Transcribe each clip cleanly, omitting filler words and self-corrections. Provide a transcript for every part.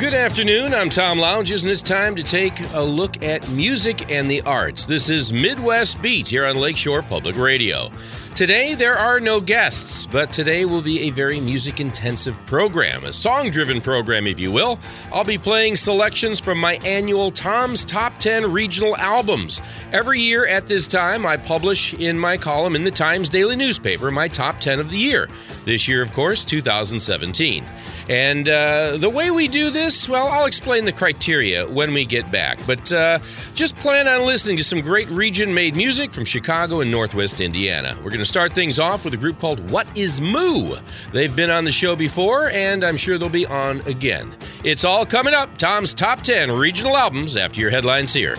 Good afternoon, I'm Tom Lounges, and it's time to take a look at music and the arts. This is Midwest Beat here on Lakeshore Public Radio. Today, there are no guests, but today will be a very music-intensive program, a song-driven program, if you will. I'll be playing selections from my annual Tom's Top 10 Regional Albums. Every year at this time, I publish in my column in the Times Daily newspaper my top 10 of the year. This year, of course, 2017. And the way we do this, well, I'll explain the criteria when we get back. But just plan on listening to some great region-made music from Chicago and Northwest Indiana. We're going to start things off with a group called What Is Moo? They've been on the show before, and I'm sure they'll be on again. It's all coming up. Tom's Top 10 Regional Albums after your headlines here.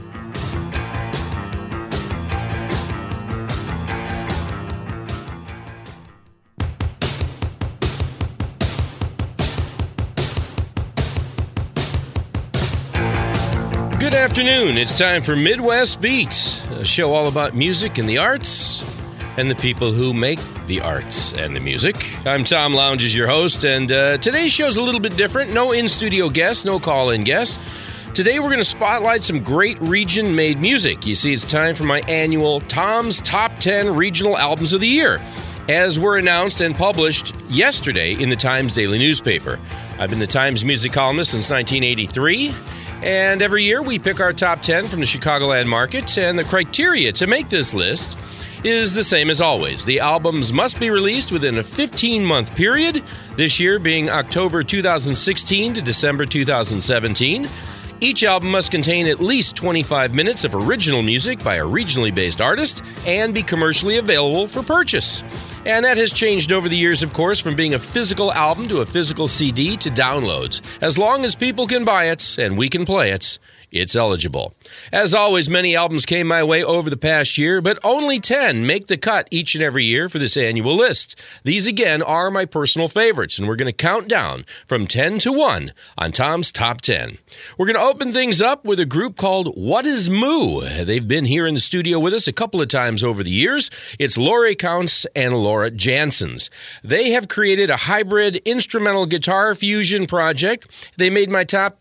Good afternoon. It's time for Midwest Beat, a show all about music and the arts and the people who make the arts and the music. I'm Tom Lounges, your host, and today's show's a little bit different. No in-studio guests, no call-in guests. Today we're going to spotlight some great region-made music. You see, it's time for my annual Tom's Top 10 Regional Albums of the Year, as were announced and published yesterday in the Times Daily newspaper. I've been the Times music columnist since 1983. And every year we pick our top 10 from the Chicagoland market, and the criteria to make this list is the same as always. The albums must be released within a 15-month period, this year being October 2016 to December 2017. Each album must contain at least 25 minutes of original music by a regionally based artist and be commercially available for purchase. And that has changed over the years, of course, from being a physical album to a physical CD to downloads. As long as people can buy it and we can play it, it's eligible. As always, many albums came my way over the past year, but only 10 make the cut each and every year for this annual list. These, again, are my personal favorites, and we're going to count down from 10 to 1 on Tom's Top 10. We're going to open things up with a group called What Is Moo? They've been here in the studio with us a couple of times over the years. It's Laurie Counts and Laura Janssens. They have created a hybrid instrumental guitar fusion project. They made my top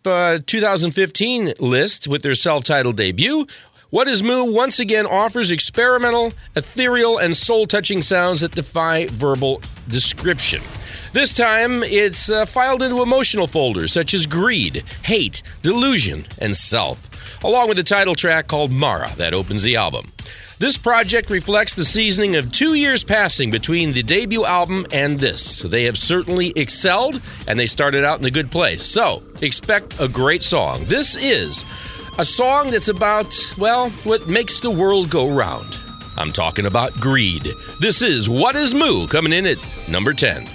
2015 list with their self-titled debut. What Is Moo once again offers experimental, ethereal, and soul-touching sounds that defy verbal description. This time, it's filed into emotional folders such as greed, hate, delusion, and self, along with the title track called Mara that opens the album. This project reflects the seasoning of 2 years passing between the debut album and this. They have certainly excelled, and they started out in a good place. So, expect a great song. This is a song that's about, well, what makes the world go round. I'm talking about greed. This is What Is Moo, coming in at number 10.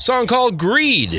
Song called Greed.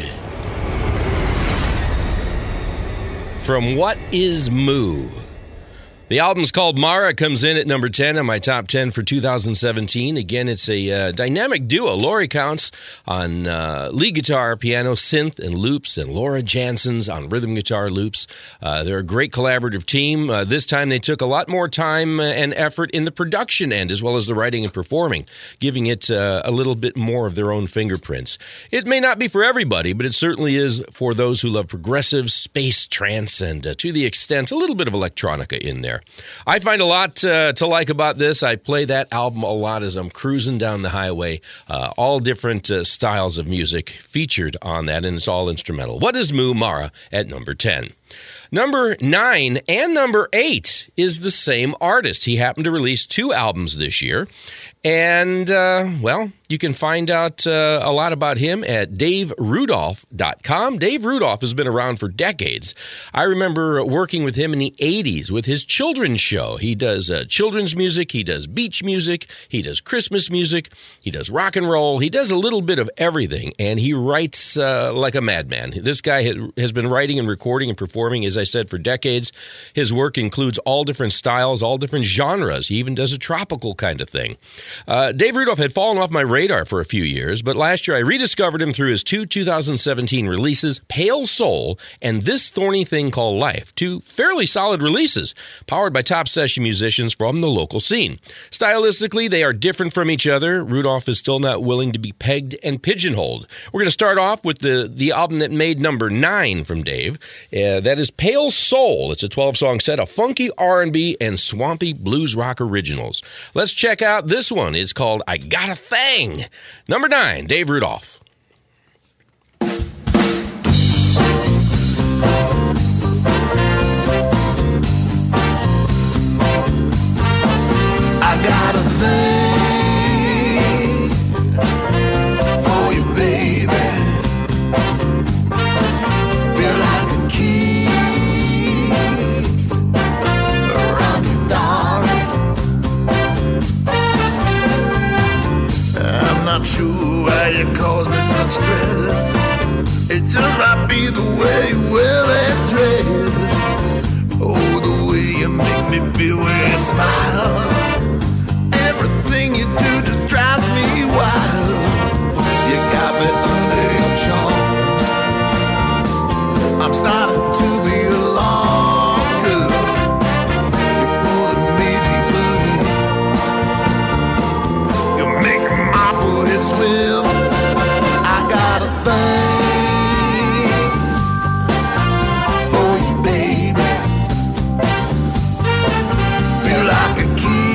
From What Is Moo? The album's called Mara. It comes in at number 10 on my top 10 for 2017. Again, it's a dynamic duo. Lori Counts on lead guitar, piano, synth, and loops, and Laura Jansen's on rhythm guitar loops. They're a great collaborative team. This time they took a lot more time and effort in the production end as well as the writing and performing, giving it a little bit more of their own fingerprints. It may not be for everybody, but it certainly is for those who love progressive, space, trance, and to the extent a little bit of electronica in there. I find a lot to like about this. I play that album a lot as I'm cruising down the highway. All different styles of music featured on that, and it's all instrumental. What is Moo? Mara at number 10. Number 9 and number 8 is the same artist. He happened to release 2 albums this year. And, well, you can find out a lot about him at daverudolph.com. Dave Rudolph has been around for decades. I remember working with him in the 80s with his children's show. He does children's music. He does beach music. He does Christmas music. He does rock and roll. He does a little bit of everything, and he writes like a madman. This guy has been writing and recording and performing, as I said, for decades. His work includes all different styles, all different genres. He even does a tropical kind of thing. Dave Rudolph had fallen off my radar for a few years, but last year I rediscovered him through his 2 2017 releases, Pale Soul and This Thorny Thing Called Life, 2 fairly solid releases, powered by top session musicians from the local scene. Stylistically, they are different from each other. Rudolph is still not willing to be pegged and pigeonholed. We're going to start off with the album that made number 9 from Dave. That is Pale Soul. It's a 12-song set of funky R&B and swampy blues rock originals. Let's check out this one. It's called I Got a Thing. Number 9, Dave Rudolph. I got a thing for you, baby. Feel like a key around your darling. I'm not sure why you cause me such stress. It just might be the way you wear that dress. Oh, the way you make me feel when you smile. Everything you do just drives me wild. You got me under your charms. I'm starting to be alarmed, 'cause you're pulling me deeper in. You're making my poor head swim. I got a thing for you, baby. Feel like a kid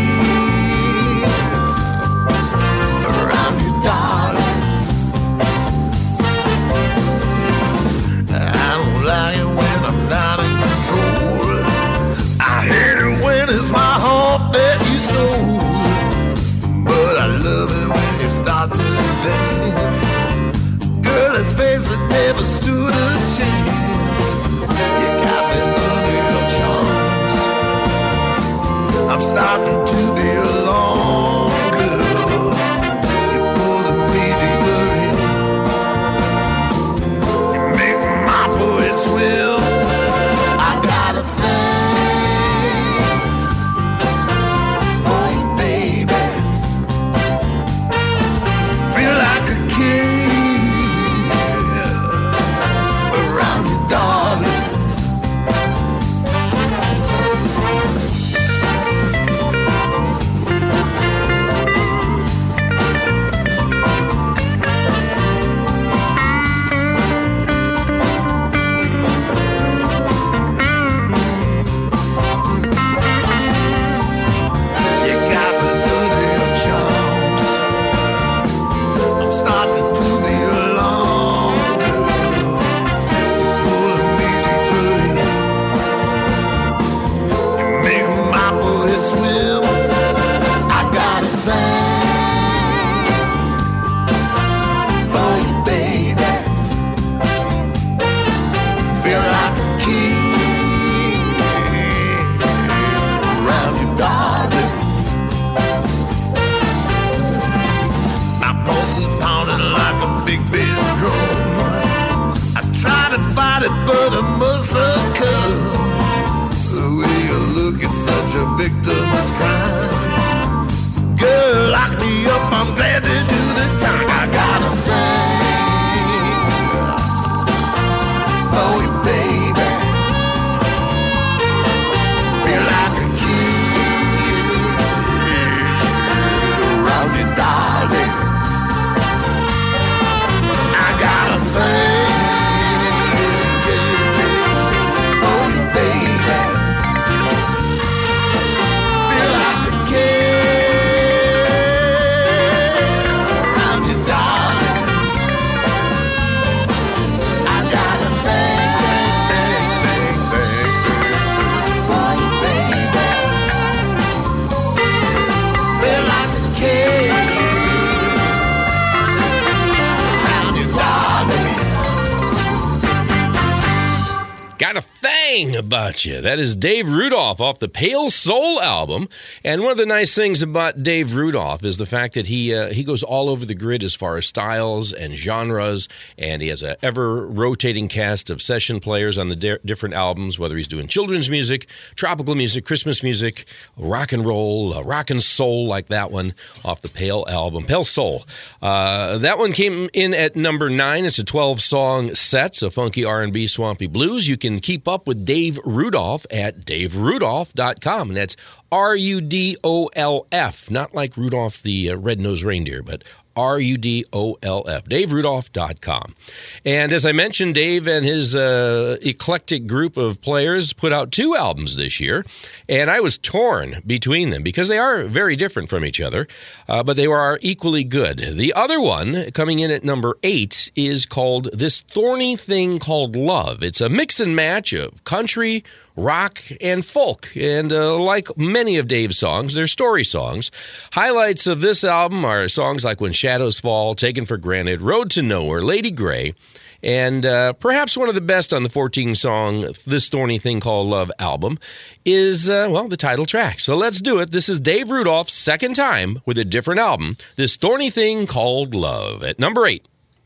Swing About You. That is Dave Rudolph off the Pale Soul album. And one of the nice things about Dave Rudolph is the fact that he goes all over the grid as far as styles and genres, and he has an ever-rotating cast of session players on the different albums, whether he's doing children's music, tropical music, Christmas music, rock and roll, rock and soul like that one off the Pale album, Pale Soul. That one came in at number 9. It's a 12-song set, so funky R&B, swampy blues. You can keep up with Dave Rudolph at daverudolph.com, and that's RUDOLF, not like Rudolph the red-nosed reindeer, but RUDOLF, daverudolph.com. And as I mentioned, Dave and his eclectic group of players put out 2 albums this year, and I was torn between them because they are very different from each other, but they are equally good. The other one, coming in at number 8, is called This Thorny Thing Called Love. It's a mix and match of country, rock, and folk. And like many of Dave's songs, they're story songs. Highlights of this album are songs like When Shadows Fall, Taken for Granted, Road to Nowhere, Lady Gray, and perhaps one of the best on the 14-song This Thorny Thing Called Love album is, the title track. So let's do it. This is Dave Rudolph's second time with a different album, This Thorny Thing Called Love, at number 8.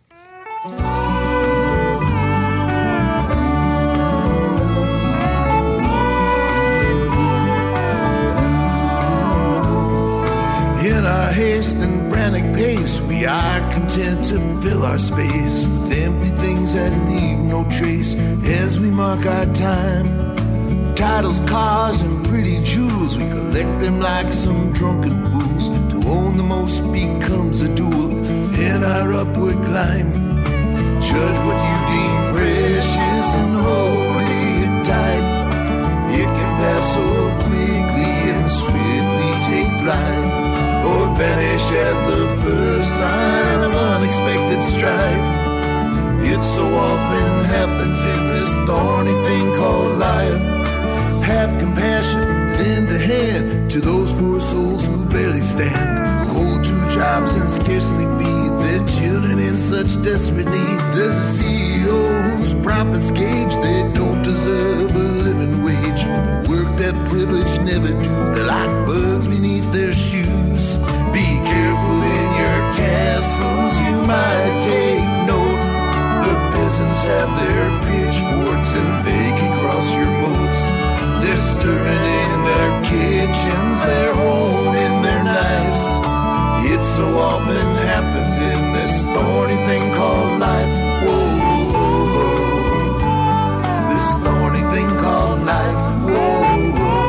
In our haste and frantic pace, we are content to fill our space with empty things that leave no trace. As we mark our time, titles, cars, and pretty jewels, we collect them like some drunken fools. To own the most becomes a duel in our upward climb. Judge what you deem precious and hold it tight. It can pass so quickly and swiftly take flight, or vanish at the first sign of unexpected strife. It so often happens in this thorny thing called life. Have compassion, lend a hand to those poor souls who barely stand, who hold 2 jobs and scarcely feed their children in such desperate need. There's a CEO whose profits gauge they don't deserve a living wage for the work that privilege never do. They're like bugs beneath their shoes. Be careful in your castles, you might take note. The peasants have their pitchforks and they can cross your moats. They're stirring in their kitchens, they're honing their knives. It so often happens in this thorny thing called life. Whoa, whoa, whoa. This thorny thing called life. Whoa, whoa,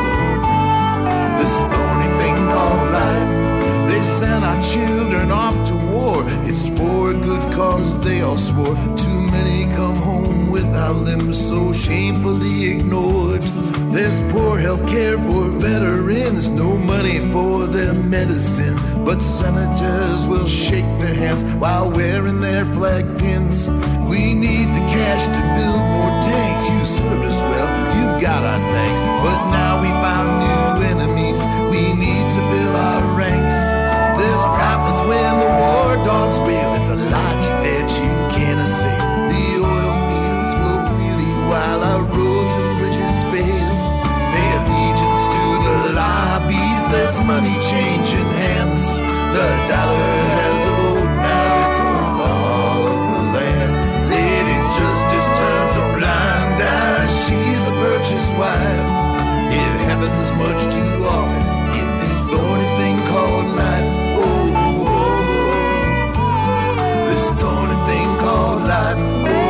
whoa. This thorny thing called life. They sent our children off to war. It's for a good cause, they all swore. Too many come home without limbs, so shamefully ignored. There's poor health care for veterans, no money for their medicine, but senators will shake their hands while wearing their flag pins. We need the cash to build more tanks. You served us well, you've got our thanks, but now we found new enemies. We need to fill our ranks. There's profits when the war dogs wail. It's a logic that you can't say. The oil fields flow freely while our roads and bridges fail. Pay allegiance to the lobbies. There's money changing hands. The dollar has a vote now. It's the law of the land. Lady Justice turns a blind eye. She's the purchased wife. It happens much too often in this thorny thing called life. This thorny thing called life.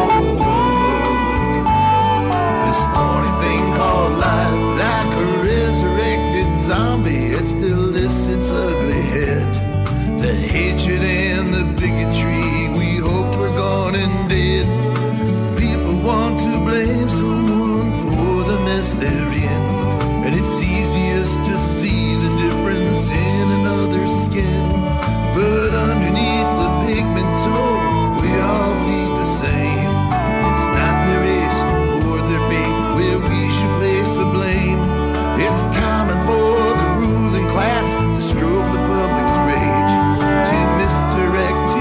This thorny thing called life. Like a resurrected zombie, it still lifts its ugly head. The hatred and the bigotry we hoped were gone and dead. People want to blame someone for the mess they're in, and it's easiest to see the difference in another's skin. But underneath the pigment tone, we all bleed the same. It's not their race or their fate where we should place the blame. It's common for the ruling class to stroke the public's rage, to misdirect, to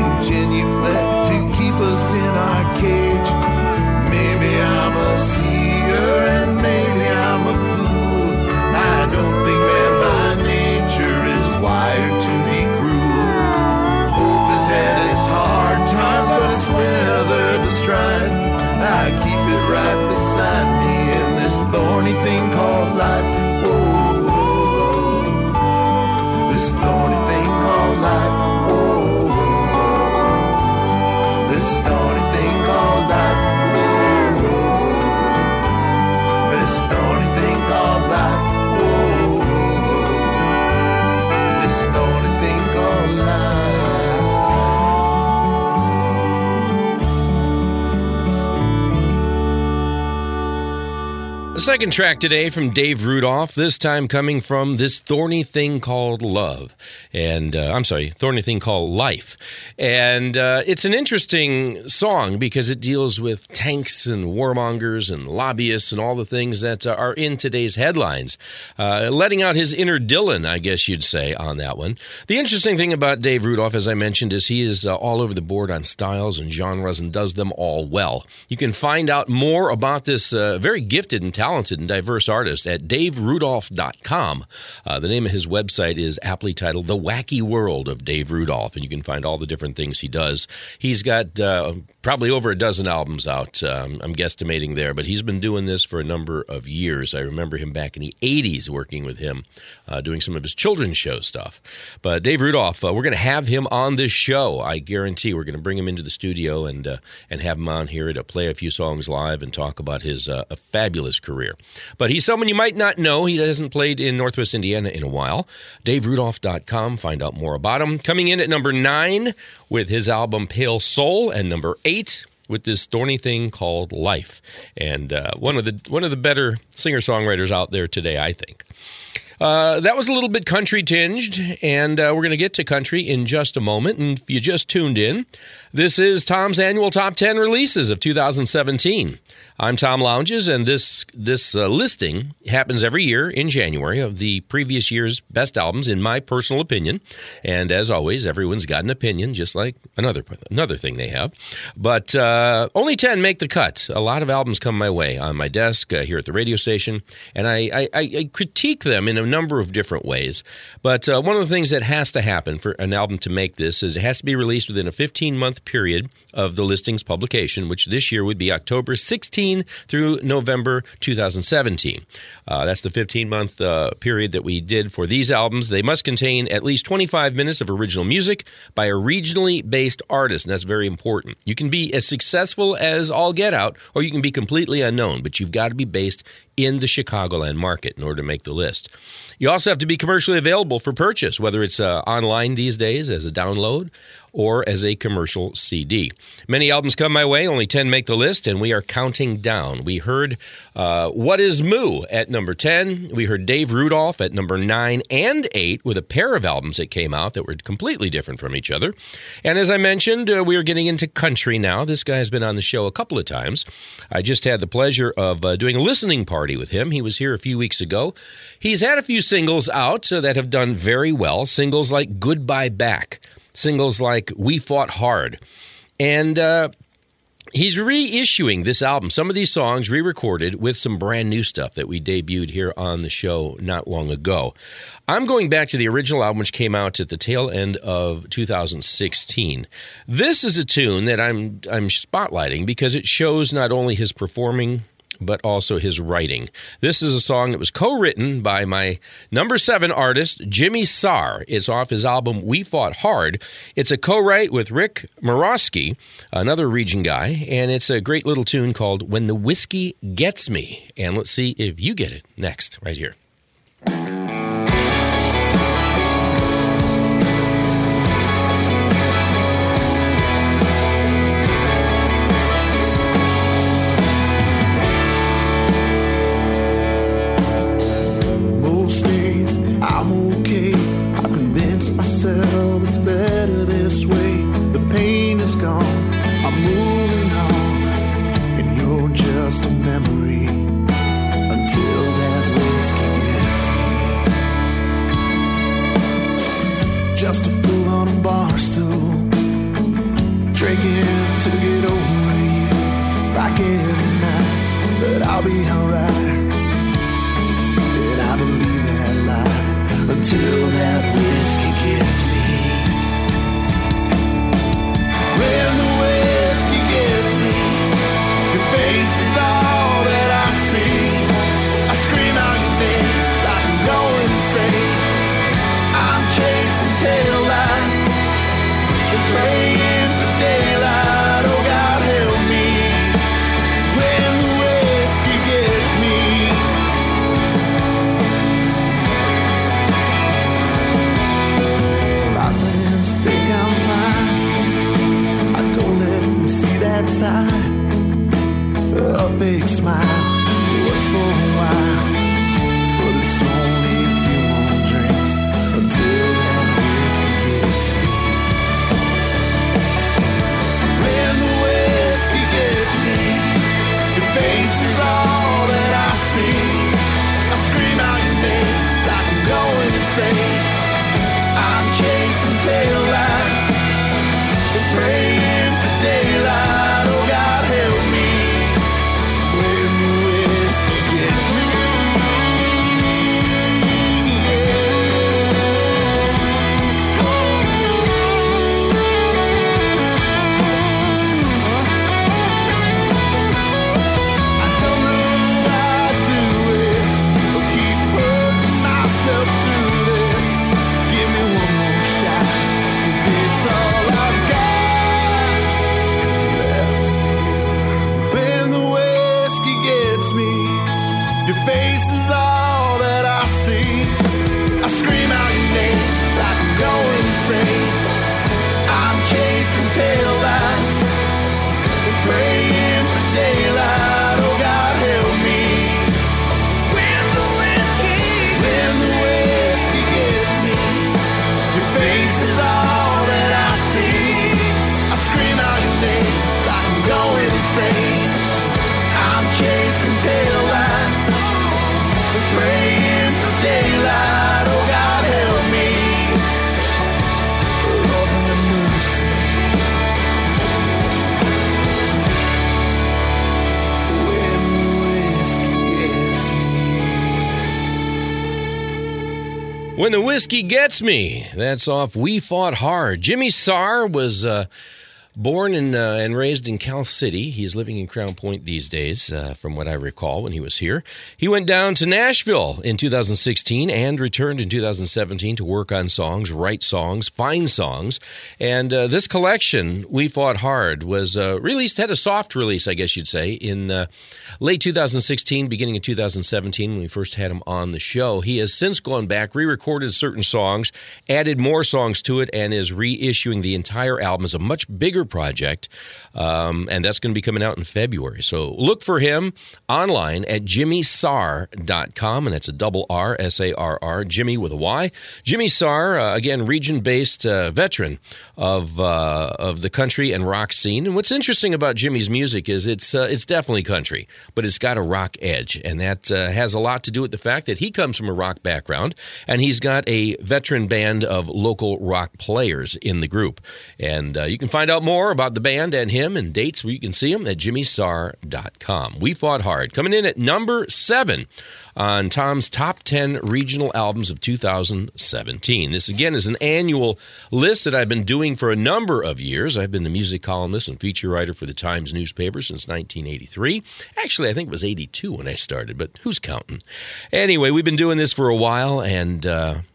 genuflect, to keep us in our cage. Maybe I'm a seer The second track today from Dave Rudolph, this time coming from This Thorny Thing Called Love. And, Thorny Thing Called Life. And it's an interesting song because it deals with tanks and warmongers and lobbyists and all the things that are in today's headlines. Letting out his inner Dylan, I guess you'd say, on that one. The interesting thing about Dave Rudolph, as I mentioned, is he is all over the board on styles and genres and does them all well. You can find out more about this very gifted and talented and diverse artist at daverudolph.com. The name of his website is aptly titled The Wacky World of Dave Rudolph, and you can find all the different things he does. He's got probably over a dozen albums out, I'm guesstimating there, but he's been doing this for a number of years. I remember him back in the 80s working with him, doing some of his children's show stuff. But Dave Rudolph, we're going to have him on this show. I guarantee we're going to bring him into the studio and have him on here to play a few songs live and talk about his a fabulous career. But he's someone you might not know. He hasn't played in Northwest Indiana in a while. DaveRudolph.com. Find out more about him. Coming in at number 9 with his album Pale Soul, and number 8 with this thorny thing called Life. And one of the better singer-songwriters out there today, I think. That was a little bit country tinged, and we're going to get to country in just a moment. And if you just tuned in, this is Tom's annual Top 10 Releases of 2017. I'm Tom Lounges, and this listing happens every year in January of the previous year's best albums, in my personal opinion. And as always, everyone's got an opinion, just like another thing they have. But only 10 make the cut. A lot of albums come my way on my desk here at the radio station, and I critique them in a number of different ways. But one of the things that has to happen for an album to make this is it has to be released within a 15-month period of the listing's publication, which this year would be October 16 through November 2017. That's the 15-month period that we did for these albums. They must contain at least 25 minutes of original music by a regionally based artist, and that's very important. You can be as successful as all get out, or you can be completely unknown, but you've got to be based in the Chicagoland market in order to make the list. You also have to be commercially available for purchase, whether it's online these days as a download or as a commercial CD. Many albums come my way, only 10 make the list, and we are counting down. We heard What Is Moo at number 10. We heard Dave Rudolph at number 9 and 8 with a pair of albums that came out that were completely different from each other. And as I mentioned, we are getting into country now. This guy has been on the show a couple of times. I just had the pleasure of doing a listening party with him. He was here a few weeks ago. He's had a few singles out that have done very well. Singles like Goodbye Back. Singles like We Fought Hard. And he's reissuing this album. Some of these songs re-recorded with some brand new stuff that we debuted here on the show not long ago. I'm going back to the original album, which came out at the tail end of 2016. This is a tune that I'm spotlighting because it shows not only his performing but also his writing. This is a song that was co-written by my number 7 artist, Jimmy Sarr. It's off his album, We Fought Hard. It's a co-write with Rick Morosky, another region guy, and it's a great little tune called When the Whiskey Gets Me. And let's see if you get it next, right here. It's better this way. The pain is gone. I'm moving on, and you're just a memory until that whiskey gets me. Just a fool on a bar stool, drinking to get over you, like every night. But I'll be alright, and I believe that lie until that whiskey gets me. When the whiskey gets me, your face is all that I see. I scream out your name like I'm going insane. I'm chasing taillights and praying for daylight. Oh God help me. When the whiskey gets me. Your face is all that I see. I scream out your name like I'm going insane. I'm chasing taillights, praying for daylight. Oh God, help me. When the whiskey gets me, your face is all that I see. I scream out your name like I'm going insane. I'm chasing taillights, praying for daylight. Oh God, help me. Lord, have mercy. When the whiskey gets me. When the Whiskey Gets Me. That's off We Fought Hard. Jimmy Sarr was born and raised in Cal City. He's living in Crown Point these days, from what I recall when he was here. He went down to Nashville in 2016 and returned in 2017 to work on songs, write songs, find songs. And this collection, We Fought Hard, was released, had a soft release, I guess you'd say, in late 2016, beginning of 2017, when we first had him on the show. He has since gone back, re-recorded certain songs, added more songs to it, and is reissuing the entire album as a much bigger project, and that's going to be coming out in February. So look for him online at jimmysarr.com, and that's a double R, S-A-R-R, Jimmy with a Y. Jimmy Sarr, again, region-based veteran of the country and rock scene. And what's interesting about Jimmy's music is it's definitely country, but it's got a rock edge, and that has a lot to do with the fact that he comes from a rock background, and he's got a veteran band of local rock players in the group. And you can find out more about the band and him and dates where you can see him at jimmysarr.com. We Fought Hard, coming in at number 7 on Tom's Top 10 Regional Albums of 2017. This, again, is an annual list that I've been doing for a number of years. I've been the music columnist and feature writer for the Times newspaper since 1983. Actually, I think it was 82 when I started, but who's counting? Anyway, we've been doing this for a while, and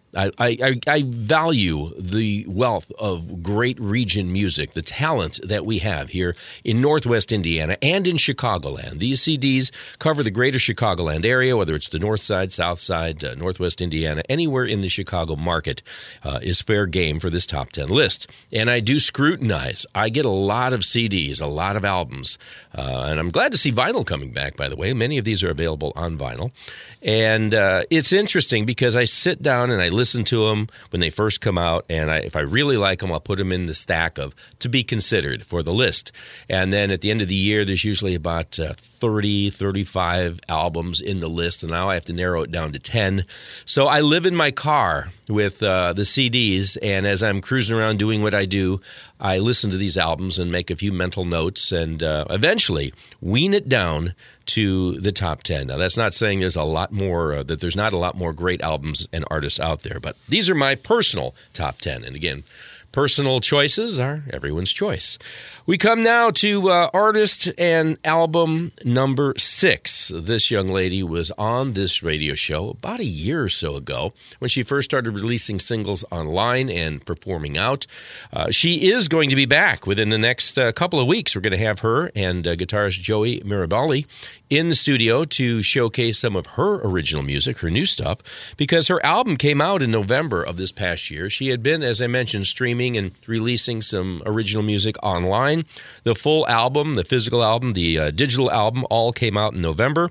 I value the wealth of great region music, the talent that we have here in Northwest Indiana and in Chicagoland. These CDs cover the greater Chicagoland area, whether it's the North Side, South Side, Northwest Indiana, anywhere in the Chicago market is fair game for this top 10 list. And I do scrutinize. I get a lot of CDs, a lot of albums, and I'm glad to see vinyl coming back, by the way. Many of these are available on vinyl. And it's interesting because I sit down and I listen to them when they first come out, and if I really like them, I'll put them in the stack of to be considered for the list. And then at the end of the year, there's usually about 30, 35 albums in the list, and now I have to narrow it down to 10. So I live in my car with the CDs, and as I'm cruising around doing what I do, I listen to these albums and make a few mental notes and eventually wean it down to the top 10. Now, that's not saying there's a lot more, that there's not a lot more great albums and artists out there, but these are my personal top 10. And again, personal choices are everyone's choice. We come now to artist and album number 6. This young lady was on this radio show about a year or so ago when she first started releasing singles online and performing out. She is going to be back within the next couple of weeks. We're going to have her and guitarist Joey Mirabelli in the studio to showcase some of her original music, her new stuff, because her album came out in November of this past year. She had been, as I mentioned, streaming and releasing some original music online. The full album, the physical album, the digital album, all came out in November.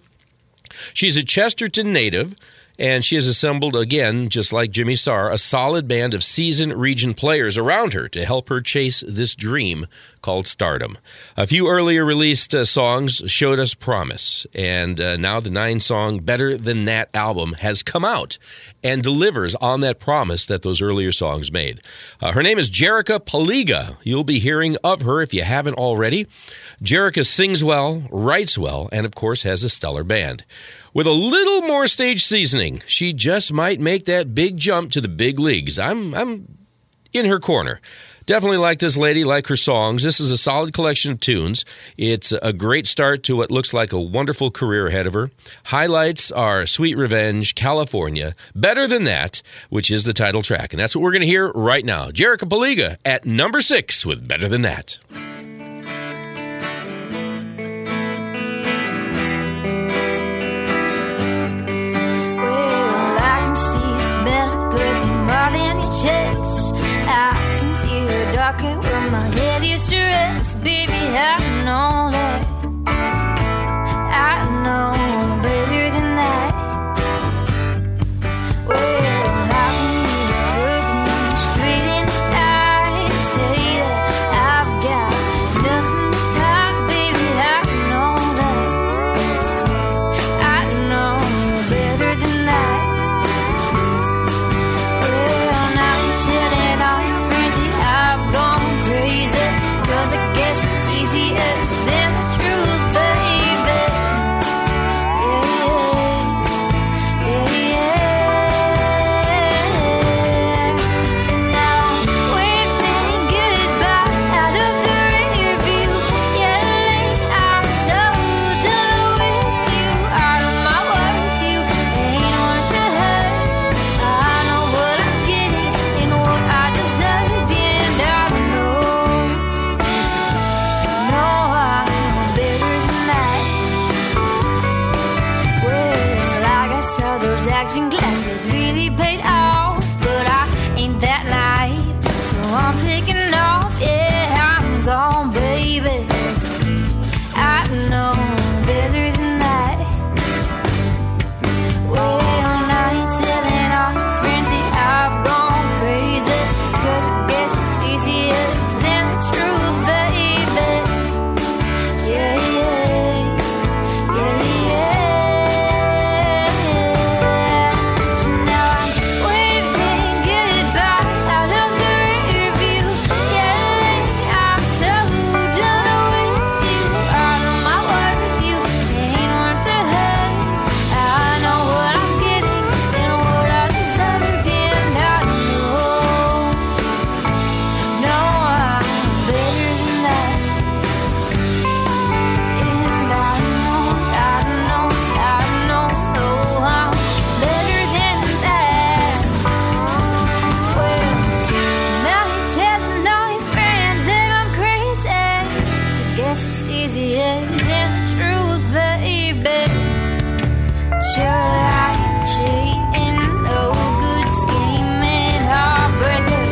She's a Chesterton native, and she has assembled, again, just like Jimmy Sarr, a solid band of seasoned region players around her to help her chase this dream called stardom. A few earlier released songs showed us promise, and now the 9-song Better Than That album has come out and delivers on that promise that those earlier songs made. Her name is Jerrica Paliga. You'll be hearing of her if you haven't already. Jerrica sings well, writes well, and of course has a stellar band. With a little more stage seasoning, she just might make that big jump to the big leagues. I'm in her corner. Definitely like this lady, like her songs. This is a solid collection of tunes. It's a great start to what looks like a wonderful career ahead of her. Highlights are Sweet Revenge, California, Better Than That, which is the title track. And that's what we're going to hear right now. Jerrica Paliga at number 6 with Better Than That. baby, I know that. I know better than that. Well, how can you look me straight in the eyes, say that I've got nothing to hide, baby, I know that. I know better than that. Well, now you're telling all your friends that I've gone crazy, 'cause I guess it's easier than the truth, baby. Yeah, yeah. So now I'm waving goodbye out of the rear view. Yeah, I'm so done with you. Out of my worth, you ain't worth the hurt. I know what I'm getting and what I deserve, and I know I'm better than that. Well, I guess all those action glasses really paid off, but I ain't that naive, so I'm taking off. Yeah, I'm gone, baby. I know better than that. Well, now you're telling all your friends that I've gone crazy, 'cause I guess it's easier than the truth, baby. Yeah, yeah, yeah, yeah. So now I'm waving goodbye out of the rear view. Yeah, I'm so done with you. Out of my worth, you ain't worth the hurt. I know what I'm getting and what I deserve, and I know I'm better than that. And I know I'm better than that. Well, now you're telling all your friends that I'm crazy. I guess it's easier than the truth, baby. You're lying, cheating, no good scheming, heartbreaker.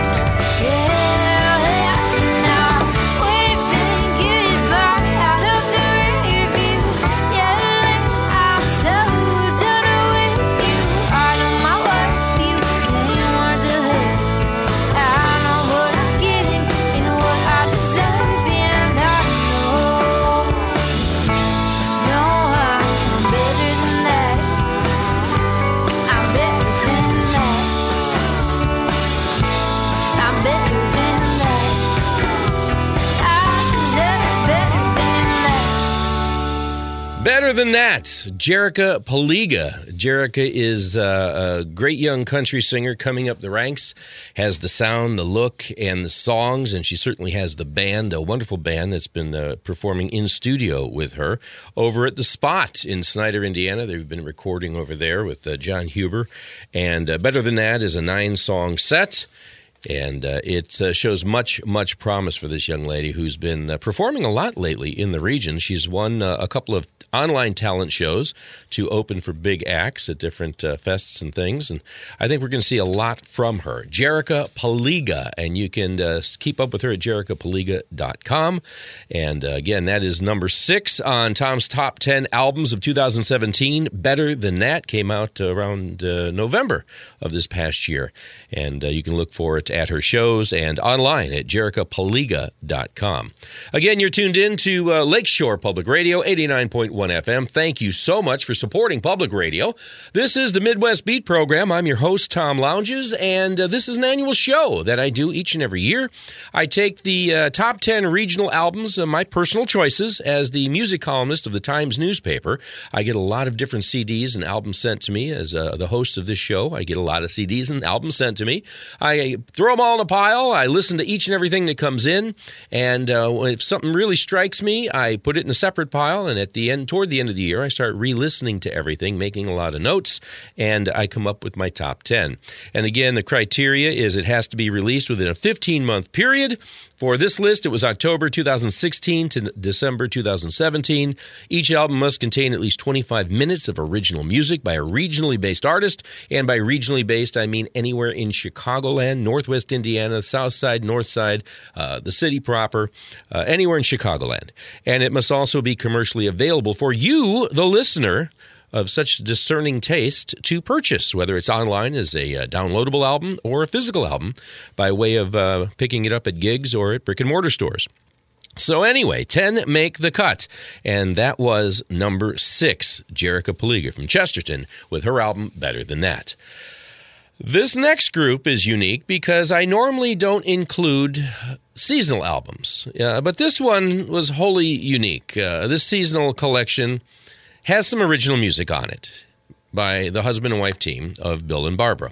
Yeah, so now I'm waving goodbye out of the rear view. Yeah, I'm so done with you. Out of my worth, you ain't worth the hurt. I know what I'm getting and what I deserve, and I know I'm better than that. I'm better than that. I'm better than that. I deserve better than that. Better than that, Jerrica Paliga. Jerrica is a great young country singer coming up the ranks, has the sound, the look, and the songs, and she certainly has the band, a wonderful band that's been performing in studio with her over at The Spot in Snyder, Indiana. They've been recording over there with John Huber, and Better Than That is a 9-song set. And it shows much promise for this young lady who's been performing a lot lately in the region. She's won a couple of online talent shows to open for big acts at different fests and things. And I think we're going to see a lot from her. Jerrica Paliga, and you can keep up with her at jerricapaliga.com. And again, that is number 6 on Tom's Top 10 Albums of 2017. Better Than That came out around November of this past year. And you can look for it at her shows and online at jerricapaliga.com. Again, you're tuned in to Lakeshore Public Radio, 89.1 FM. Thank you so much for supporting public radio. This is the Midwest Beat program. I'm your host, Tom Lounges, and this is an annual show that I do each and every year. I take the top 10 regional albums, my personal choices, as the music columnist of the Times newspaper. I get a lot of different CDs and albums sent to me as the host of this show. I get a lot of CDs and albums sent to me. I throw them all in a pile. I listen to each and everything that comes in, and if something really strikes me, I put it in a separate pile, and toward the end of the year, I start re-listening to everything, making a lot of notes, and I come up with my top 10. And again, the criteria is it has to be released within a 15-month period, For this list, it was October 2016 to December 2017. Each album must contain at least 25 minutes of original music by a regionally based artist. And by regionally based, I mean anywhere in Chicagoland, Northwest Indiana, South Side, North Side, the city proper, anywhere in Chicagoland. And it must also be commercially available for you, the listener, of such discerning taste to purchase, whether it's online as a downloadable album or a physical album by way of picking it up at gigs or at brick-and-mortar stores. So anyway, 10 make the cut, and that was number 6, Jerrica Paliga from Chesterton with her album Better Than That. This next group is unique because I normally don't include seasonal albums, but this one was wholly unique. This seasonal collection has some original music on it by the husband and wife team of Bill and Barbara,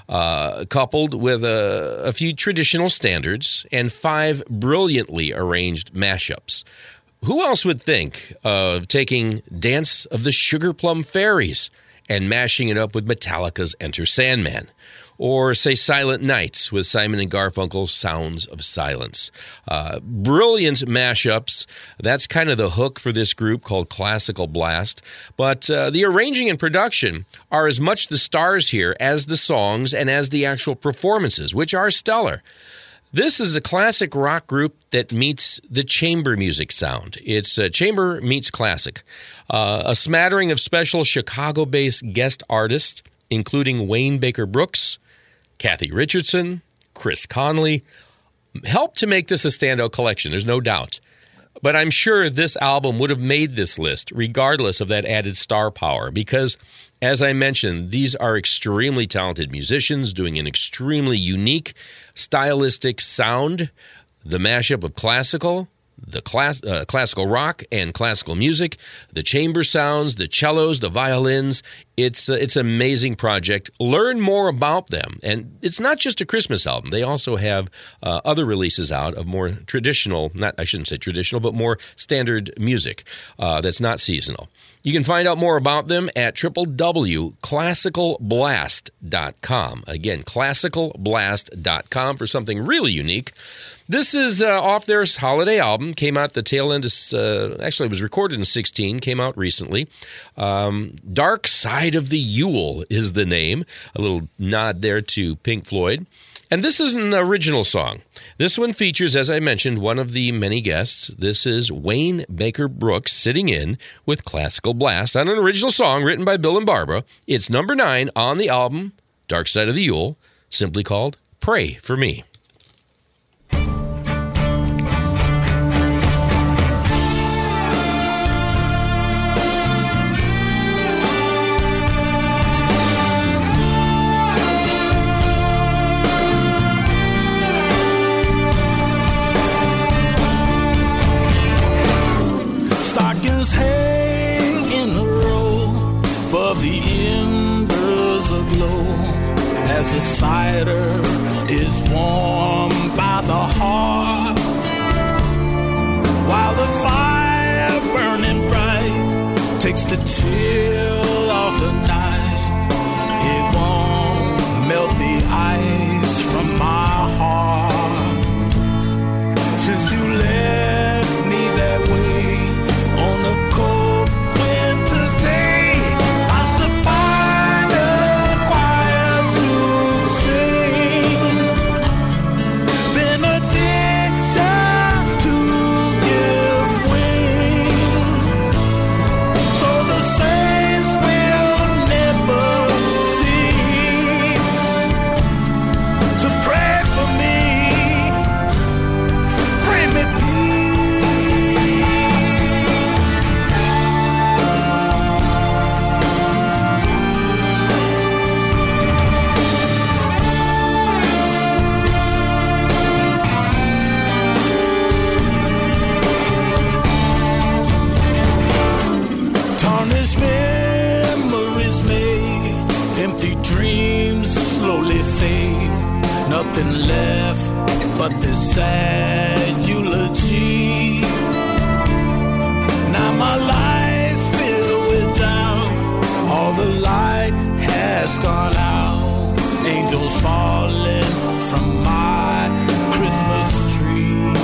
coupled with a few traditional standards and 5 brilliantly arranged mashups. Who else would think of taking Dance of the Sugar Plum Fairies and mashing it up with Metallica's Enter Sandman? Or, say, Silent Nights with Simon and Garfunkel's Sounds of Silence. Brilliant mashups. That's kind of the hook for this group called Classical Blast. But the arranging and production are as much the stars here as the songs and as the actual performances, which are stellar. This is a classic rock group that meets the chamber music sound. It's chamber meets classic. A smattering of special Chicago-based guest artists, including Wayne Baker Brooks, Kathy Richardson, Chris Conley, helped to make this a standout collection, there's no doubt. But I'm sure this album would have made this list regardless of that added star power because, as I mentioned, these are extremely talented musicians doing an extremely unique stylistic sound, the mashup of classical, the classical rock and classical music, the chamber sounds, the cellos, the violins. It's an amazing project. Learn more about them. And it's not just a Christmas album. They also have other releases out of more traditional, I shouldn't say traditional, but more standard music that's not seasonal. You can find out more about them at www.classicalblast.com. Again, classicalblast.com for something really unique. This is off their holiday album. Came out the tail end of, actually it was recorded in 2016, came out recently. Dark Side of the Yule is the name. A little nod there to Pink Floyd. And this is an original song. This one features, as I mentioned, one of the many guests. This is Wayne Baker Brooks sitting in with Classical Blast on an original song written by Bill and Barbara. It's number 9 on the album, Dark Side of the Yule, simply called Pray for Me. Hang in a row above the embers aglow as the cider is warm by the hearth, while the fire burning bright takes the chill off the night. It won't melt the ice from my heart since you left me that way. On a cold winter's day, I should find a choir to sing benedictions to give wing, so the saints will never cease to pray for me, pray me peace. Memories made, empty dreams slowly fade. Nothing left but this sad eulogy. Now my life's filled with doubt. All the light has gone out. Angels falling from my Christmas tree.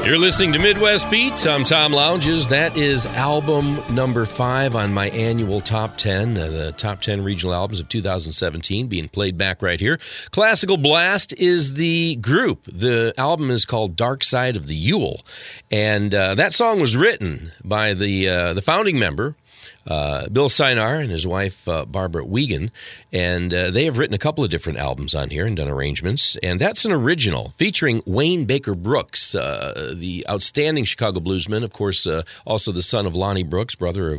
You're listening to Midwest Beats. I'm Tom Lounges. That is album number 5 on my annual top 10, the top 10 regional albums of 2017, being played back right here. Classical Blast is the group. The album is called Dark Side of the Yule, and that song was written by the founding member, Bill Sinar, and his wife, Barbara Wiegand, and they have written a couple of different albums on here and done arrangements, and that's an original featuring Wayne Baker Brooks, the outstanding Chicago bluesman, of course, also the son of Lonnie Brooks, brother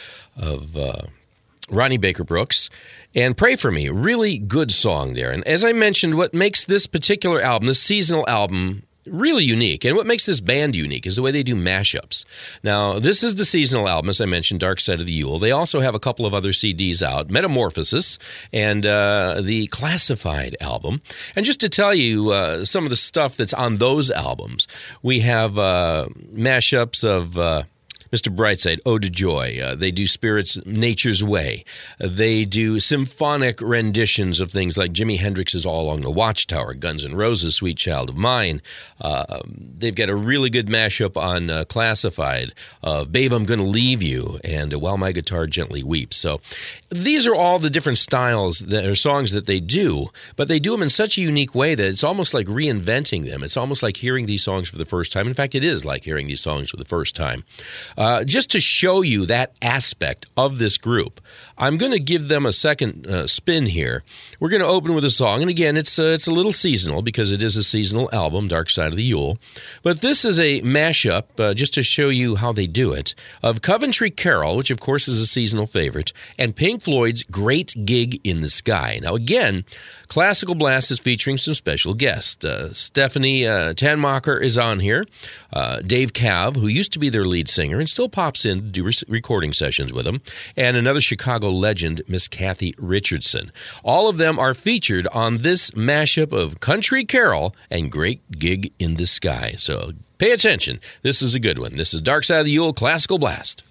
of Ronnie Baker Brooks, and Pray For Me, really good song there. And as I mentioned, what makes this particular album, this seasonal album, really unique, and what makes this band unique is the way they do mashups. Now, this is the seasonal album, as I mentioned, Dark Side of the Yule. They also have a couple of other CDs out, Metamorphosis and the Classified album. And just to tell you some of the stuff that's on those albums, we have mashups of Mr. Brightside, Ode to Joy. They do Spirit's Nature's Way. They do symphonic renditions of things like Jimi Hendrix's All Along the Watchtower, Guns N' Roses' Sweet Child of Mine. They've got a really good mashup on Classified of Babe, I'm Gonna Leave You and While My Guitar Gently Weeps. So these are all the different styles that are songs that they do, but they do them in such a unique way that it's almost like reinventing them. It's almost like hearing these songs for the first time. In fact, it is like hearing these songs for the first time. Just to show you that aspect of this group, I'm going to give them a second spin here. We're going to open with a song, and again, it's a little seasonal because it is a seasonal album, Dark Side of the Yule. But this is a mashup, just to show you how they do it, of Coventry Carol, which of course is a seasonal favorite, and Pink Floyd's Great Gig in the Sky. Now again, Classical Blast is featuring some special guests. Stephanie Tanmacher is on here. Dave Cav, who used to be their lead singer and still pops in to do recording sessions with them, and another Chicago legend, Miss Kathy Richardson. All of them are featured on this mashup of Country Carol and Great Gig in the Sky. So pay attention. This is a good one. This is Dark Side of the Yule, Classical Blast.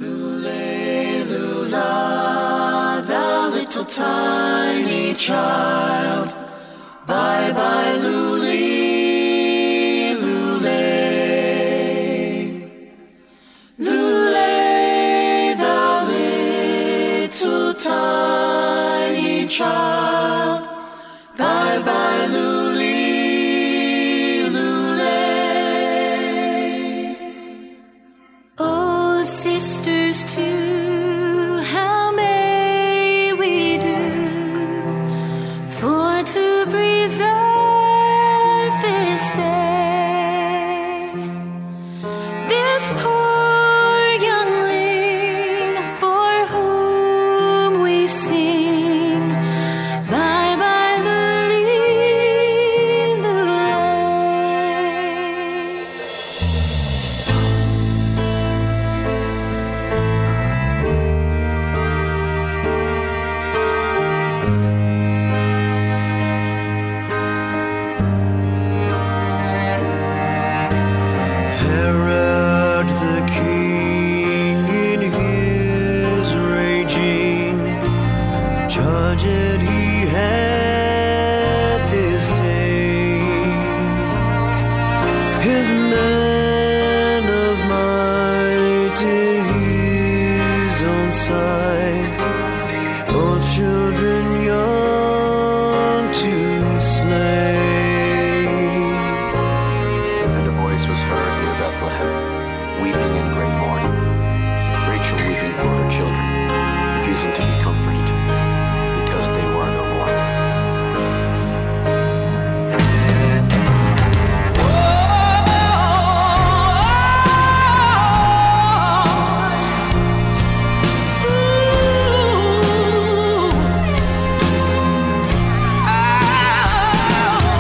Lule, lula, thou little tiny child. Bye bye, Lule, Lule. Lule, thou little tiny child. Bye bye, Lule, Lule. Oh, sisters too, how may we do for to preserve this day, this poor youngling for whom we sing. Bye bye, Lule, Lule. Herod the king in his raging judged he had this day his man of might in his own sight, all children young to slay. And a voice was heard near Bethlehem, weeping in great mourning, Rachel weeping for her children, refusing to be comforted, because they were no more. Ooh.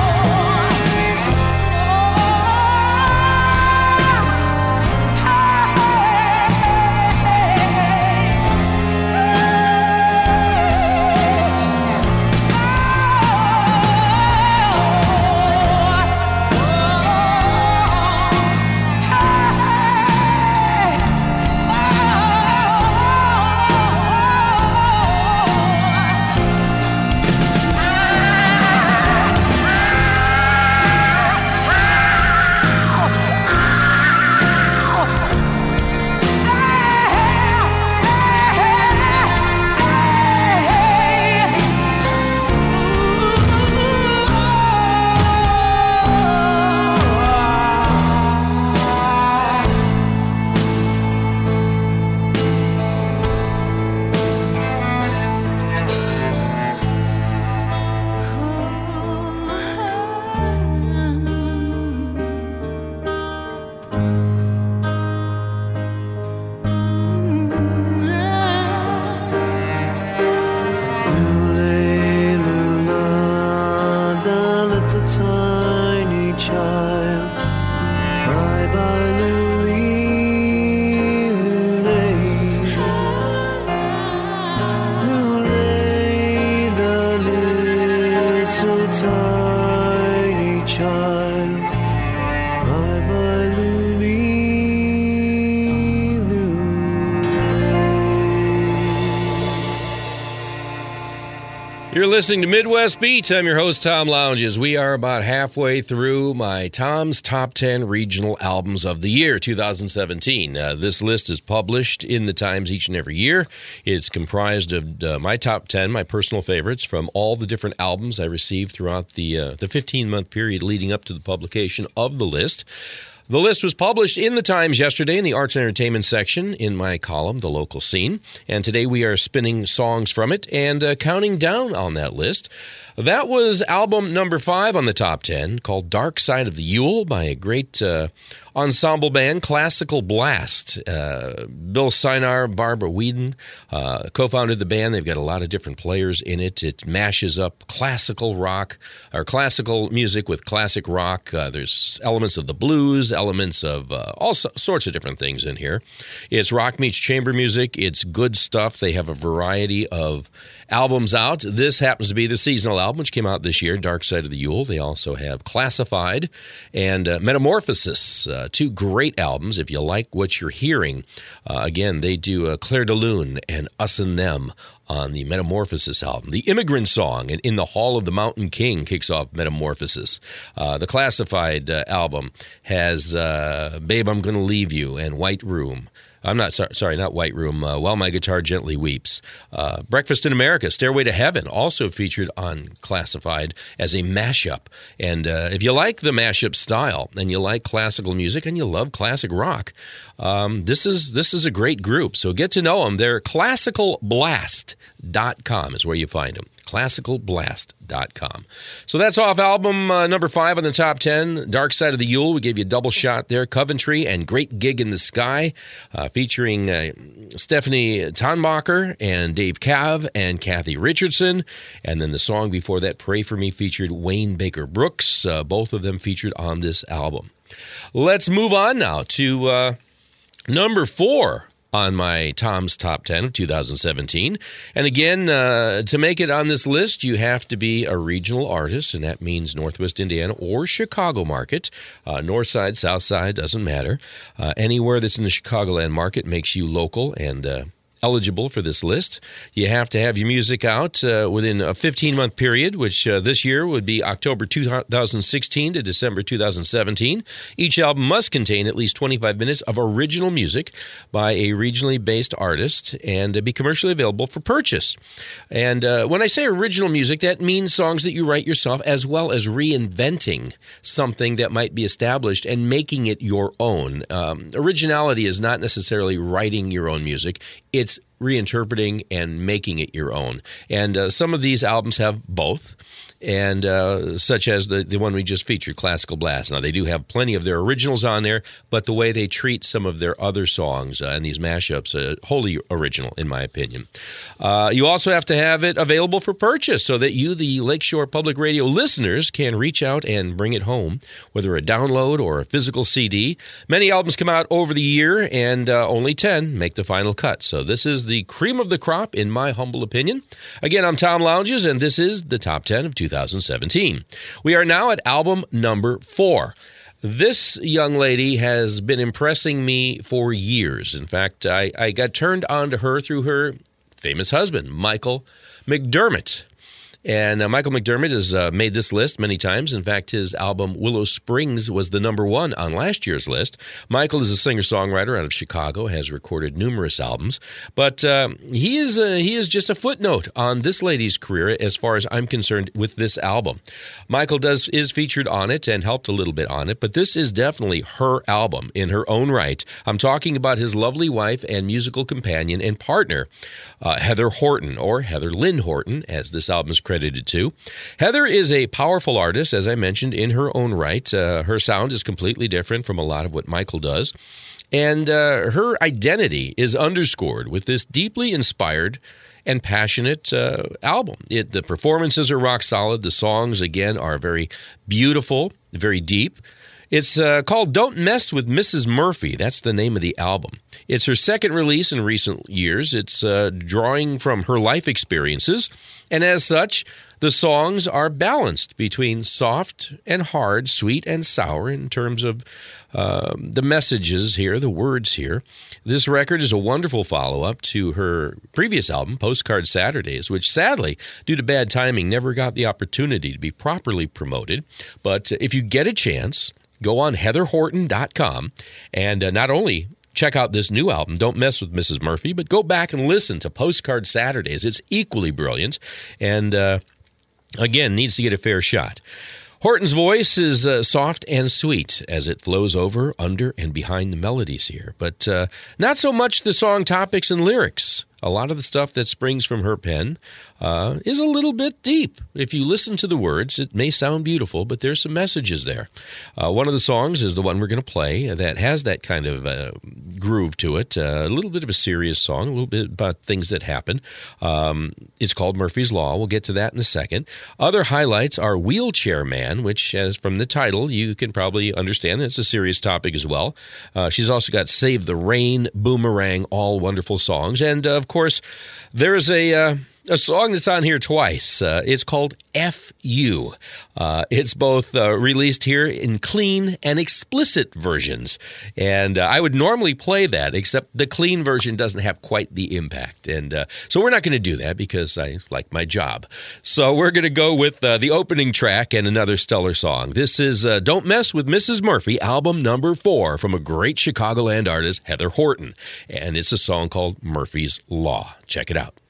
little tiny child, my Lulu. You're listening to Midwest Beats. I'm your host, Tom Lounges. We are about halfway through my Tom's Top 10 Regional Albums of the Year, 2017. This list is published in the Times each and every year. It's comprised of my top 10, my personal favorites, from all the different albums I received throughout the 15-month period leading up to the publication of the list. The list was published in the Times yesterday in the Arts and Entertainment section in my column, The Local Scene. And today we are spinning songs from it and counting down on that list. That was album number 5 on the top 10, called Dark Side of the Yule by a great ensemble band, Classical Blast. Bill Sinar, Barbara Whedon co-founded the band. They've got a lot of different players in it. It mashes up classical rock, or classical music with classic rock. There's elements of the blues, elements of all sorts of different things in here. It's rock meets chamber music. It's good stuff. They have a variety of albums out. This happens to be the seasonal album, which came out this year, Dark Side of the Yule. They also have Classified and Metamorphosis, 2 great albums. If you like what you're hearing, again, they do Claire de Lune and Us and Them on the Metamorphosis album. The Immigrant Song and In the Hall of the Mountain King kicks off Metamorphosis. The Classified album has Babe, I'm Gonna Leave You and White Room. I'm not sorry, not White Room. While My Guitar Gently Weeps. Breakfast in America, Stairway to Heaven, also featured on Classified as a mashup. And if you like the mashup style, and you like classical music, and you love classic rock, this is a great group. So get to know them. They're classicalblast.com is where you find them. classicalblast.com. So that's off album number 5 on the top 10, Dark Side of the Yule. We gave you a double shot there, Coventry and Great Gig in the Sky, featuring Stephanie Tanbacher and Dave Cav and Kathy Richardson. And then the song before that, Pray For Me, featured Wayne Baker Brooks, both of them featured on this album. Let's move on now to number 4 on my Tom's Top 10 of 2017. And again, to make it on this list, you have to be a regional artist, and that means Northwest Indiana or Chicago market. North side, south side, doesn't matter. Anywhere that's in the Chicagoland market makes you local and eligible for this list. You have to have your music out within a 15-month period, which this year would be October 2016 to December 2017. Each album must contain at least 25 minutes of original music by a regionally based artist and be commercially available for purchase. And when I say original music, that means songs that you write yourself, as well as reinventing something that might be established and making it your own. Originality is not necessarily writing your own music. It's reinterpreting and making it your own. And some of these albums have both, and such as the one we just featured, Classical Blast. Now, they do have plenty of their originals on there, but the way they treat some of their other songs and these mashups, wholly original, in my opinion. You also have to have it available for purchase so that you, the Lakeshore Public Radio listeners, can reach out and bring it home, whether a download or a physical CD. Many albums come out over the year, and only 10 make the final cut. So this is the cream of the crop, in my humble opinion. Again, I'm Tom Lounges, and this is the Top 10 of 2017. We are now at album number 4. This young lady has been impressing me for years. In fact, I got turned on to her through her famous husband, Michael McDermott. And Michael McDermott has made this list many times. In fact, his album Willow Springs was the number 1 on last year's list. Michael is a singer-songwriter out of Chicago, has recorded numerous albums. But he is just a footnote on this lady's career as far as I'm concerned with this album. Michael is featured on it and helped a little bit on it, but this is definitely her album in her own right. I'm talking about his lovely wife and musical companion and partner, Heather Horton, or Heather Lynn Horton, as this album is credited to. Heather is a powerful artist, as I mentioned, in her own right. Her sound is completely different from a lot of what Michael does. And her identity is underscored with this deeply inspired and passionate album. The performances are rock solid. The songs, again, are very beautiful, very deep. It's called Don't Mess with Mrs. Murphy. That's the name of the album. It's her second release in recent years. It's drawing from her life experiences, and as such, the songs are balanced between soft and hard, sweet and sour in terms of the messages here, the words here. This record is a wonderful follow-up to her previous album, Postcard Saturdays, which sadly, due to bad timing, never got the opportunity to be properly promoted. But if you get a chance, go on heatherhorton.com and not only check out this new album, Don't Mess with Mrs. Murphy, but go back and listen to Postcard Saturdays. It's equally brilliant and, again, needs to get a fair shot. Horton's voice is soft and sweet as it flows over, under, and behind the melodies here, but not so much the song topics and lyrics. A lot of the stuff that springs from her pen is a little bit deep. If you listen to the words, it may sound beautiful, but there's some messages there. One of the songs is the one we're going to play that has that kind of groove to it, a little bit of a serious song, a little bit about things that happen. It's called Murphy's Law. We'll get to that in a second. Other highlights are Wheelchair Man, which, as from the title, you can probably understand it's a serious topic as well. She's also got Save the Rain, Boomerang, all wonderful songs. And, of course, there's a song that's on here twice. It's called F.U. It's both released here in clean and explicit versions. And I would normally play that, except the clean version doesn't have quite the impact. And so we're not going to do that because I like my job. So we're going to go with the opening track and another stellar song. This is Don't Mess with Mrs. Murphy, album number 4 from a great Chicagoland artist, Heather Horton. And it's a song called Murphy's Law. Check it out.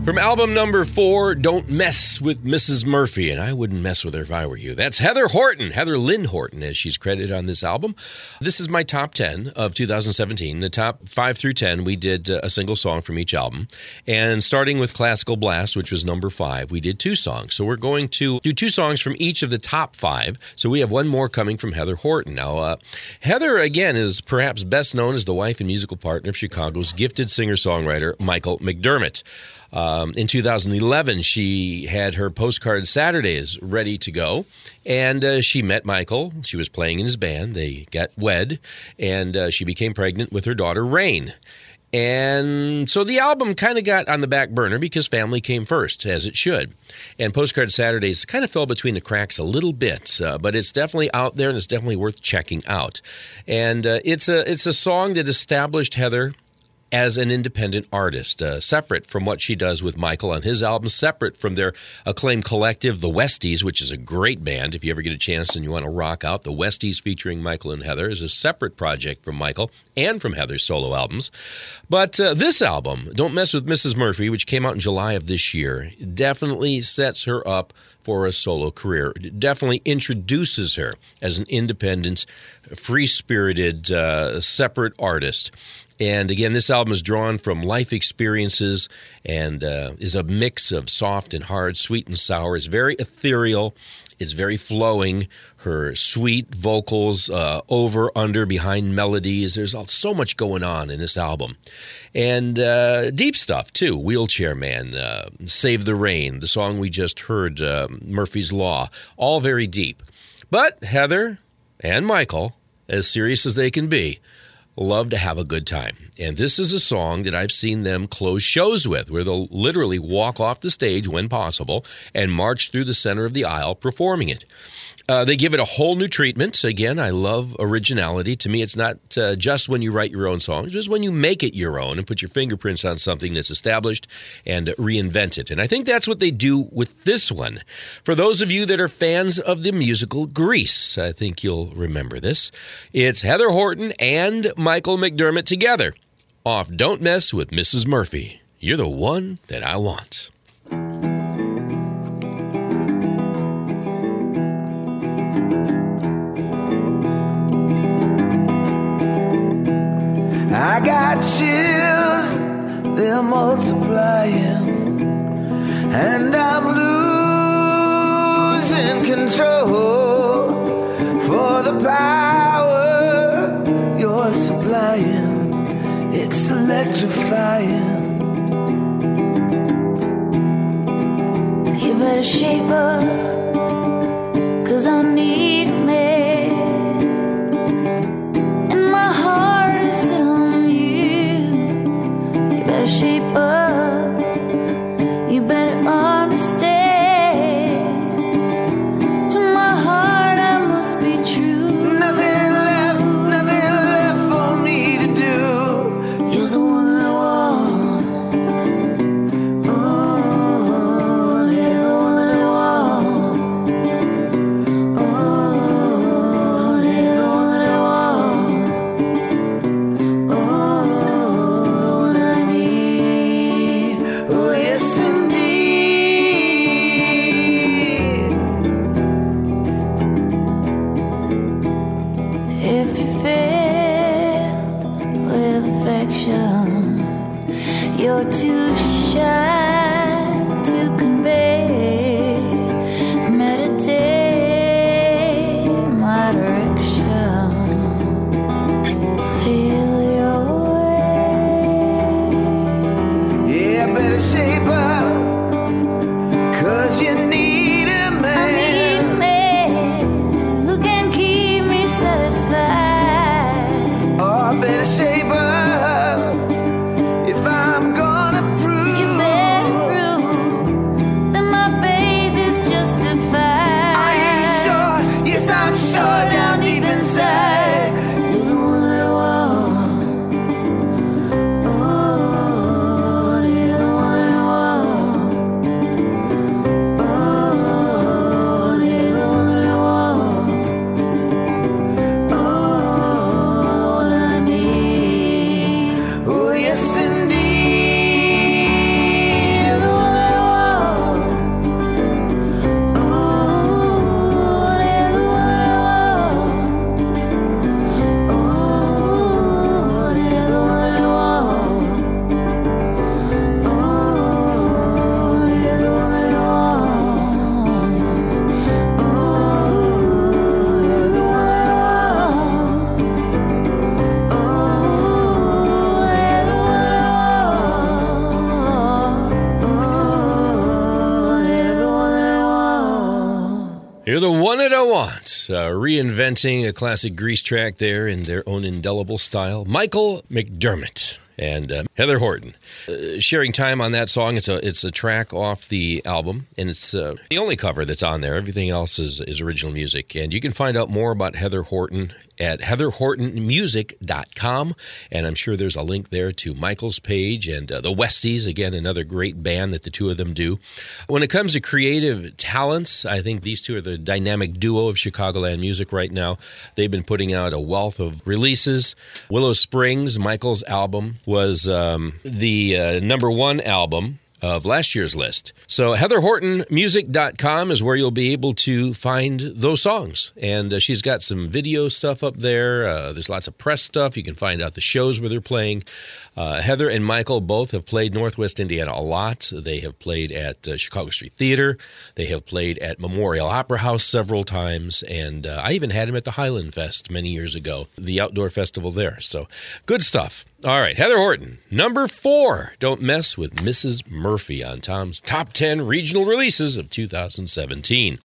From album number 4, Don't Mess with Mrs. Murphy, and I wouldn't mess with her if I were you. That's Heather Horton, Heather Lynn Horton, as she's credited on this album. This is my top 10 of 2017. The top 5 through 10, we did a single song from each album. And starting with Classical Blast, which was number 5, we did 2 songs. So we're going to do 2 songs from each of the top 5. So we have one more coming from Heather Horton. Now, Heather, again, is perhaps best known as the wife and musical partner of Chicago's gifted singer-songwriter Michael McDermott. In 2011, she had her Postcard Saturdays ready to go, and she met Michael. She was playing in his band. They got wed, and she became pregnant with her daughter, Rain. And so the album kind of got on the back burner because family came first, as it should. And Postcard Saturdays kind of fell between the cracks a little bit, but it's definitely out there, and it's definitely worth checking out. And it's a song that established Heather as an independent artist, separate from what she does with Michael on his album, separate from their acclaimed collective, The Westies, which is a great band. If you ever get a chance and you want to rock out, The Westies featuring Michael and Heather is a separate project from Michael and from Heather's solo albums. But this album, Don't Mess with Mrs. Murphy, which came out in July of this year, definitely sets her up for a solo career. It definitely introduces her as an independent, free-spirited, separate artist. And again, this album is drawn from life experiences and is a mix of soft and hard, sweet and sour. It's very ethereal. It's very flowing. Her sweet vocals, over, under, behind melodies. There's so much going on in this album. And deep stuff, too. Wheelchair Man, Save the Rain, the song we just heard, Murphy's Law. All very deep. But Heather and Michael, as serious as they can be, love to have a good time. And this is a song that I've seen them close shows with, where they'll literally walk off the stage when possible and march through the center of the aisle performing it. They give it a whole new treatment. Again, I love originality. To me, it's not just when you write your own songs. It's when you make it your own and put your fingerprints on something that's established and reinvent it. And I think that's what they do with this one. For those of you that are fans of the musical Grease, I think you'll remember this. It's Heather Horton and Michael McDermott together off Don't Mess with Mrs. Murphy. You're the one that I want. I got chills, they're multiplying, and I'm losing control for the power you're supplying. It's electrifying. You better shape up, 'cause I need a man, and my heart is on you. You better shape up, you better understand. To my heart I must be true. Nothing left for me to do. You're the one I want. Oh, you're the one that I want. Oh, you're the one that I want. Oh, the one I need. Oh, yes indeed. If you failed with affection, you're too shy to convey. Meditate my direction. Feel your way. Yeah, better shape up. You're the one that I want. Reinventing a classic Grease track there in their own indelible style. Michael McDermott and Heather Horton sharing time on that song. It's a track off the album, and it's the only cover that's on there. Everything else is original music. And you can find out more about Heather Horton at heatherhortonmusic.com, and I'm sure there's a link there to Michael's page and the Westies, again, another great band that the two of them do. When it comes to creative talents, I think these two are the dynamic duo of Chicagoland music right now. They've been putting out a wealth of releases. Willow Springs, Michael's album, was the number one album of last year's list. So heatherhortonmusic.com is where you'll be able to find those songs. And she's got some video stuff up there. There's lots of press stuff. You can find out the shows where they're playing. Heather and Michael both have played Northwest Indiana a lot. They have played at Chicago Street Theater. They have played at Memorial Opera House several times. And I even had him at the Highland Fest many years ago, the outdoor festival there. So good stuff. All right, Heather Horton, number 4. Don't Mess with Mrs. Murphy on Tom's Top 10 Regional Releases of 2017.